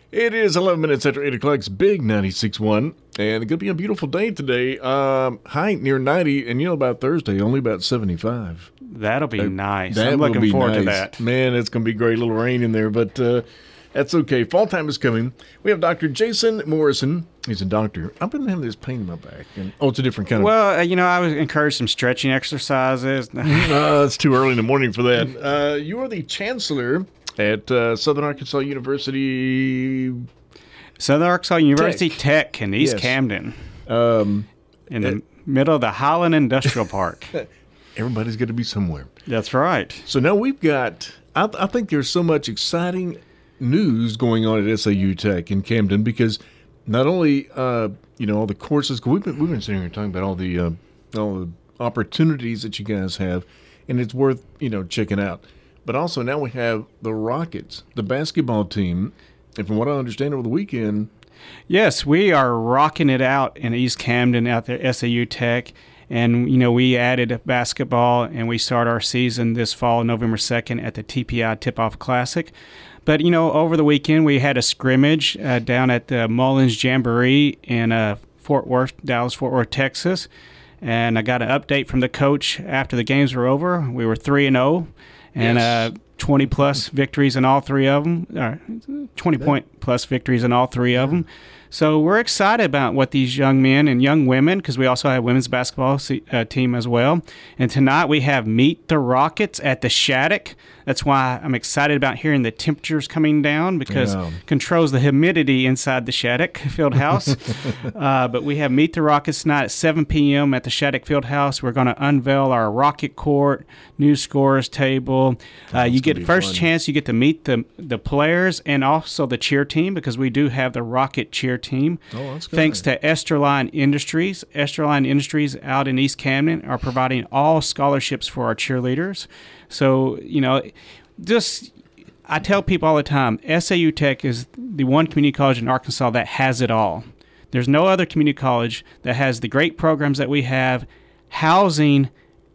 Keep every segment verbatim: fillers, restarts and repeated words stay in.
It is eleven minutes after eight o'clock. It's Big ninety-six point one, and it's going to be a beautiful day today. Um, high near ninety, and you know about Thursday, only about seventy-five. That'll be uh, nice. That I'm looking be forward nice. to that. Man, it's going to be great. A little rain in there, but uh, that's okay. Fall time is coming. We have Doctor Jason Morrison. He's a doctor. I've been having this pain in my back. And, oh, it's a different kind of... Well, uh, you know, I would encourage some stretching exercises. uh, it's too early in the morning for that. Uh, you are the chancellor at uh, Southern Arkansas University... Southern Arkansas University Tech, Tech in East yes. Camden, um, in the uh, middle of the Highland Industrial Park. Everybody's got to be somewhere. That's right. So now we've got, I, I think there's so much exciting news going on at S A U Tech in Camden because not only, uh, you know, all the courses, we've been, we've been sitting here talking about all the, uh, all the opportunities that you guys have, and it's worth, you know, checking out. But also now we have the Rockets, the basketball team. And from what I understand over the weekend... Yes, we are rocking it out in East Camden out there at S A U Tech. And, you know, we added basketball, and we start our season this fall, November second, at the T P I Tip-Off Classic. But, you know, over the weekend, we had a scrimmage uh, down at the Mullins Jamboree in uh, Fort Worth, Dallas-Fort Worth, Texas. And I got an update from the coach after the games were over. We were three and oh. And yes. uh, twenty-plus victories in all three of them, uh, twenty-point-plus victories in all three of them. So we're excited about what these young men and young women, because we also have women's basketball uh, team as well. And tonight we have Meet the Rockets at the Shattuck. That's why I'm excited about hearing the temperatures coming down because yeah. it controls the humidity inside the Shattuck Fieldhouse. uh, but we have Meet the Rockets tonight at seven p.m. at the Shattuck Fieldhouse. We're going to unveil our Rocket Court, new scores table. Uh, you get first fun. chance, you get to meet the, the players and also the cheer team because we do have the Rocket cheer team. Oh, that's good. Thanks to Esterline Industries. Esterline Industries out in East Camden are providing all scholarships for our cheerleaders. So, you know, just I tell people all the time, S A U Tech is the one community college in Arkansas that has it all. There's no other community college that has the great programs that we have, housing,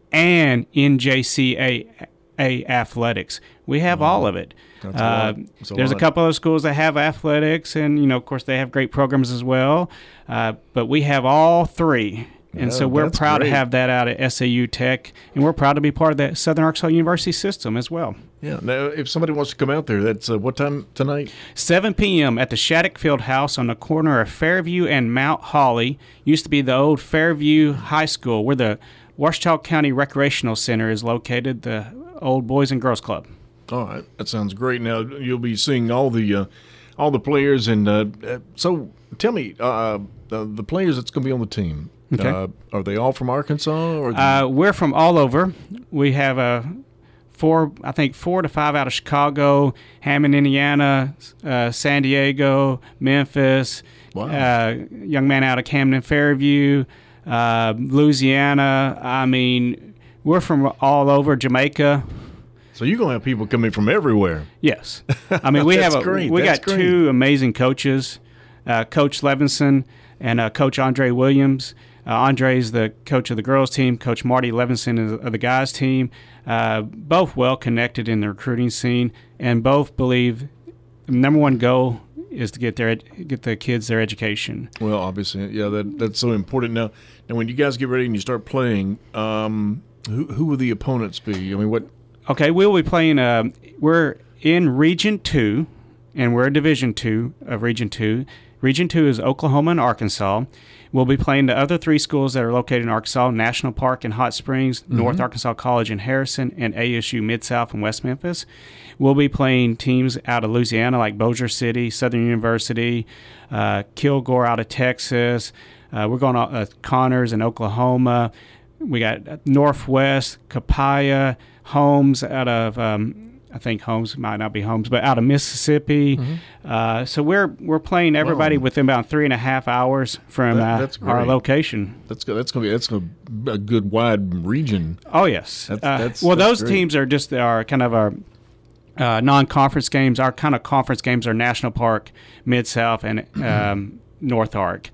and N J C A A athletics. We have oh, all of it. That's uh, a lot. That's a there's lot. a couple of schools that have athletics, and you know, of course, they have great programs as well. Uh, but we have all three. And yeah, so we're proud great. to have that out at S A U Tech, and we're proud to be part of the Southern Arkansas University system as well. Yeah. Now, if somebody wants to come out there, that's uh, what time tonight? seven p.m. at the Shattuck Fieldhouse on the corner of Fairview and Mount Holly. Used to be the old Fairview High School, where the Ouachita County Recreational Center is located, the old Boys and Girls Club. All right. That sounds great. Now, you'll be seeing all the uh, all the players. And uh, so tell me, uh, the, the players that's going to be on the team. Okay. Uh, are they all from Arkansas? Or uh, we're from all over. We have uh, four, I think four to five out of Chicago, Hammond, Indiana, uh, San Diego, Memphis. Wow. Uh, young man out of Camden, Fairview, uh, Louisiana. I mean, we're from all over. Jamaica. So you're gonna have people coming from everywhere. Yes. I mean, we have a, great. we That's got great. two amazing coaches, uh, Coach Levinson and uh, Coach Andre Williams. Uh, Andre is the coach of the girls team. Coach Marty Levinson is of the guys team. Uh, both well connected in the recruiting scene, and both believe the number one goal is to get their ed- get the kids their education. Well, obviously, yeah, that that's so important. Now, now when you guys get ready and you start playing, um, who who will the opponents be? I mean, what? Okay, we'll be playing. Uh, we're in Region Two, and we're Division Two of Region Two. Region Two is Oklahoma and Arkansas. We'll be playing the other three schools that are located in Arkansas: National Park in Hot Springs, mm-hmm. North Arkansas College in Harrison, and A S U Mid-South in West Memphis. We'll be playing teams out of Louisiana like Bossier City, Southern University, uh, Kilgore out of Texas. Uh, we're going to uh, Connors in Oklahoma. We got Northwest, Capaya, Holmes out of um, I think Holmes might not be Holmes, but out of Mississippi. Mm-hmm. Uh, so we're we're playing everybody wow. within about three and a half hours from that, uh, that's our location. That's good. That's gonna be that's gonna be a good wide region. Oh yes. That's, uh, that's, well, that's those great. teams are just our kind of our uh, non-conference games. Our kind of conference games are National Park, Mid-South, and um, North Ark.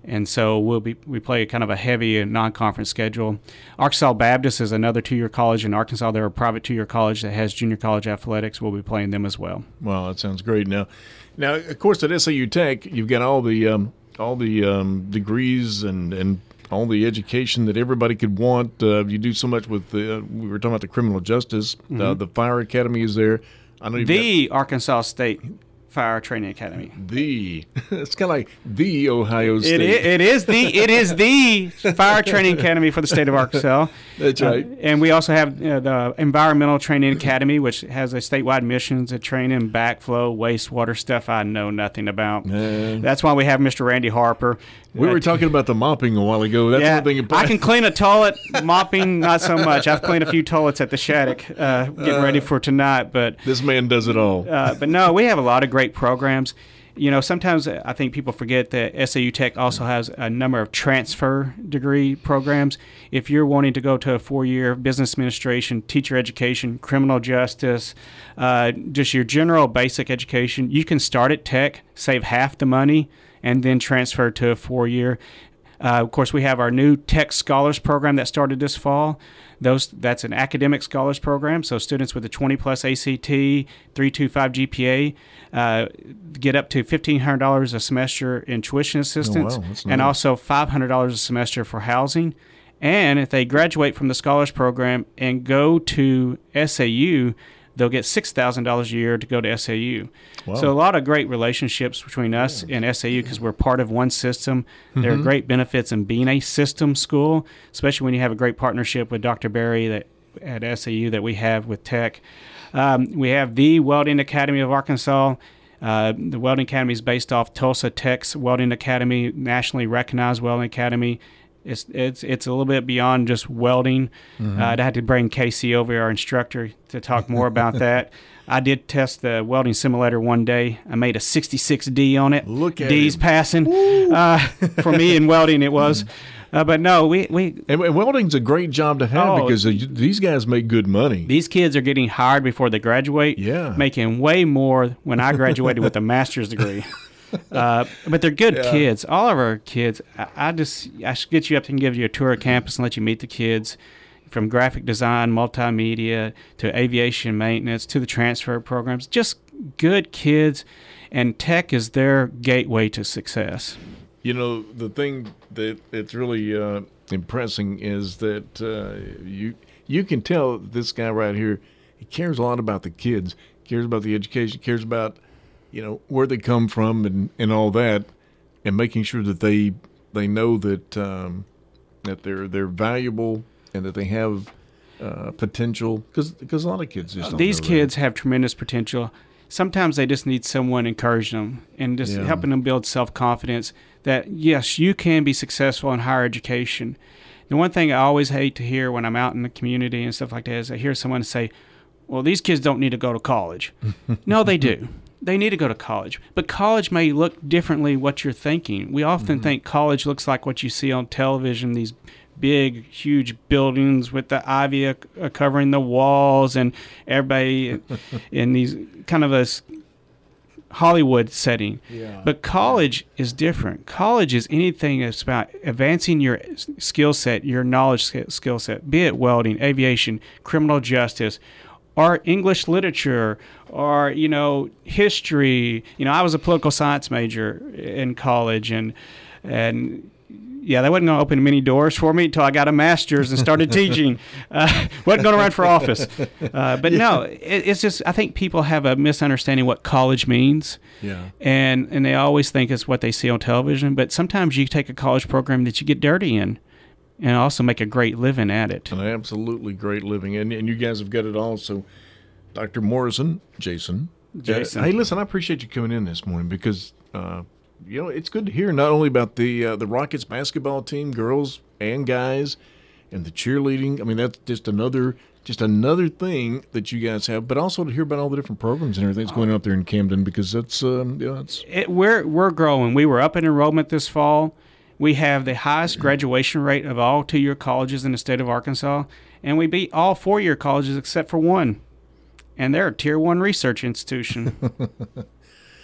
And so we'll be we play kind of a heavy non-conference schedule. Arkansas Baptist is another two-year college in Arkansas. They're a private two-year college that has junior college athletics. We'll be playing them as well. Wow, that sounds great. Now, now of course at S A U Tech, you've got all the um, all the um, degrees and and all the education that everybody could want. Uh, you do so much with the. Uh, we were talking about the criminal justice. Mm-hmm. Uh, the fire academy is there. I know the got, Arkansas State Fire Training Academy. The it's kind of like the Ohio State. It is, it is the it is the Fire Training Academy for the state of Arkansas. That's right. Uh, and we also have uh, the Environmental Training Academy, which has a statewide missions that train in backflow, wastewater stuff I know nothing about. Uh, That's why we have Mister Randy Harper. We uh, were talking about the mopping a while ago. That's yeah, one thing. I can clean a toilet. Mopping, not so much. I've cleaned a few toilets at the Shattuck, uh, getting uh, ready for tonight. But this man does it all. Uh, but no, we have a lot of great programs. You know, sometimes I think people forget that S A U Tech also has a number of transfer degree programs. If you're wanting to go to a four-year business administration, teacher education, criminal justice, uh, just your general basic education, you can start at Tech, save half the money, and then transfer to a four-year. Uh, of course, we have our new Tech Scholars Program that started this fall. Those That's an academic scholars program, so students with a twenty plus A C T, three point two five G P A uh, get up to fifteen hundred dollars a semester in tuition assistance, oh, wow. That's and nice. also five hundred dollars a semester for housing. And if they graduate from the scholars program and go to S A U, they'll get six thousand dollars a year to go to S A U. Wow. So a lot of great relationships between us and S A U because we're part of one system. Mm-hmm. There are great benefits in being a system school, especially when you have a great partnership with Doctor Berry that at S A U that we have with Tech. Um, we have the Welding Academy of Arkansas. Uh, the Welding Academy is based off Tulsa Tech's Welding Academy, nationally recognized Welding Academy. It's it's it's a little bit beyond just welding. Mm-hmm. Uh, I had to bring Casey over, our instructor, to talk more about that. I did test the welding simulator one day. I made a sixty-six D on it. Look at D's him. passing. Uh, for me in welding, it was. Uh, but no, we we and, and welding's a great job to have Oh, because uh, these guys make good money. these kids are getting hired before they graduate. Yeah. making way more when I graduated with a master's degree. Uh, but they're good Yeah. kids. All of our kids. I, I just I should get you up and give you a tour of campus and let you meet the kids, from graphic design, multimedia, to aviation maintenance, to the transfer programs. Just good kids, and Tech is their gateway to success. You know, the thing that it's really uh, impressing is that uh, you you can tell this guy right here, he cares a lot about the kids, cares about the education, cares about, you know, where they come from and, and all that, and making sure that they they know that um, that they're they're valuable and that they have uh, potential. Because because a lot of kids just don't These know kids have tremendous potential. Sometimes they just need someone encouraging them and just Yeah. helping them build self-confidence that, yes, you can be successful in higher education. The one thing I always hate to hear when I'm out in the community and stuff like that is I hear someone say, well, these kids don't need to go to college. No, they do. They need to go to college. But college may look differently what you're thinking. We often Mm-hmm. think college looks like what you see on television, these big, huge buildings with the ivy uh, uh, covering the walls and everybody in these kind of a s- Hollywood setting. Yeah. But college is different. College is anything that's about advancing your s- skill set, your knowledge sk- skill set, be it welding, aviation, criminal justice, or English literature, or, you know, history. You know, I was a political science major in college, and and yeah, they wasn't going to open many doors for me until I got a master's and started teaching. Uh, wasn't going to run for office. Uh, but no, it, it's just, I think people have a misunderstanding what college means. Yeah. And, and they always think it's what they see on television. But sometimes you take a college program that you get dirty in and also make a great living at it. An absolutely great living. And, and you guys have got it all. So, Doctor Morrison, Jason. Jason. Uh, hey, listen, I appreciate you coming in this morning because, uh, you know, it's good to hear not only about the uh, the Rockets basketball team, girls and guys, and the cheerleading. I mean, that's just another just another thing that you guys have, but also to hear about all the different programs and everything that's going on up there in Camden because that's, um, you know, it's It, we're, we're growing. We were up in enrollment this fall. We have the highest graduation rate of all two-year colleges in the state of Arkansas, and we beat all four-year colleges except for one. And they're a tier one research institution.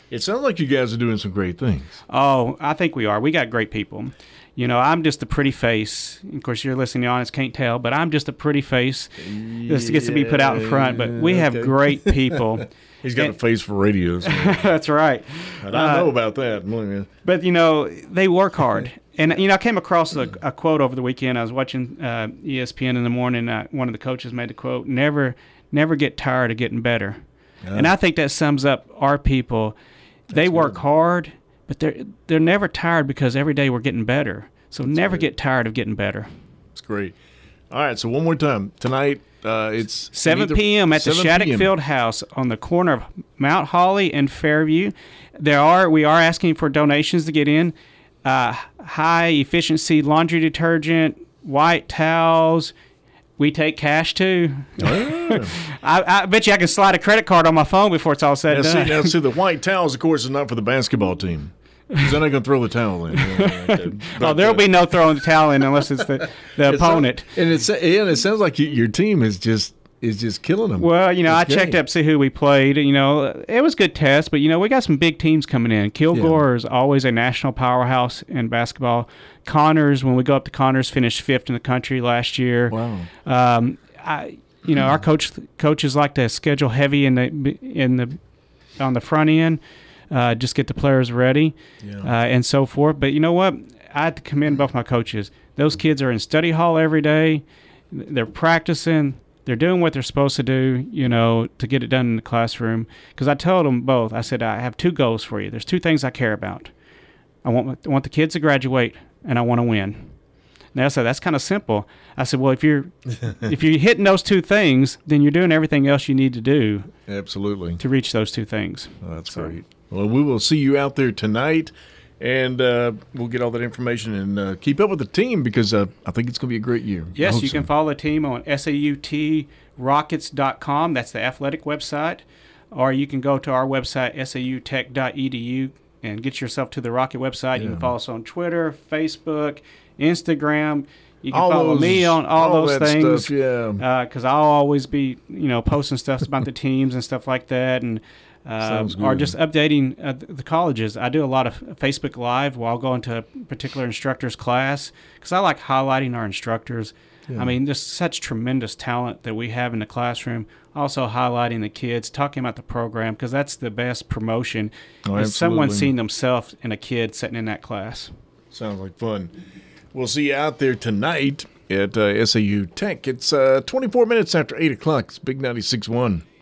It sounds like you guys are doing some great things. Oh, I think we are. We got great people. You know, I'm just a pretty face. Of course, you're listening to Honest, can't tell, but I'm just a pretty face. This gets to be put out in front. But we have okay. great people. He's got And- a face for radio. So. That's right. And I know Uh, about that. Believe me. But, you know, they work hard. And, you know, I came across a, a quote over the weekend. I was watching uh, E S P N in the morning. Uh, one of the coaches made the quote, never, never get tired of getting better. Yeah. And I think that sums up our people. They That's work good. hard, but they're, they're never tired because every day we're getting better. So never good. get tired of getting better. It's great. All right, so one more time. Tonight, uh, it's seven either- p.m. at the seven Shattuck p.m. Field House on the corner of Mount Holly and Fairview. There are we are asking for donations to get in. Uh, high efficiency laundry detergent, white towels. We take cash too. Oh. I, I bet you I can slide a credit card on my phone before it's all said Now, and see, done. now, see, the white towels, of course, is not for the basketball team. Because they're not going to throw the towel in. oh, But, there'll uh, be no throwing the towel in unless it's the, the it's opponent. not- and, it's, and it sounds like you, your team is just is just killing them. Well, you know, This I checked game. up to see who we played. You know, it was a good test, but, you know, we got some big teams coming in. Kilgore is always a national powerhouse in basketball. Connors, when we go up to Connors, finished fifth in the country last year. Wow. Um, I, you know, our coach coaches like to schedule heavy in the in the on the front end, uh, just get the players ready, Yeah. uh, and so forth. But you know what? I have to commend both my coaches. Those kids are in study hall every day. They're practicing. They're doing what they're supposed to do, you know, to get it done in the classroom. Because I told them both, I said, I have two goals for you. There's two things I care about. I want I want the kids to graduate, and I want to win. And I said, that's kind of simple. I said, well, if you're if you're hitting those two things, then you're doing everything else you need to do Absolutely. to reach those two things. Oh, that's So- great. Well, we will see you out there tonight, and uh, we'll get all that information and uh, keep up with the team because uh, I think it's going to be a great year. I Yes, hope you so. can follow the team on S A U T rockets dot com. That's the athletic website. Or you can go to our website, S A U tech dot E D U, and get yourself to the Rocket website. You Yeah. can follow us on Twitter, Facebook, Instagram. You can All follow those- me on all, all those that things. stuff, yeah. Because I'll always be, you know, posting stuff about the teams and stuff like that, and uh, Sounds or good. just updating uh, the colleges. I do a lot of Facebook Live while going to a particular instructor's class because I like highlighting our instructors. Yeah. I mean, there's such tremendous talent that we have in the classroom. Also highlighting the kids, talking about the program because that's the best promotion. Oh, is someone absolutely. seeing themselves in a kid sitting in that class. Sounds like fun. We'll see you out there tonight at uh, S A U Tech. It's uh, twenty-four minutes after eight o'clock. It's Big ninety-six point one.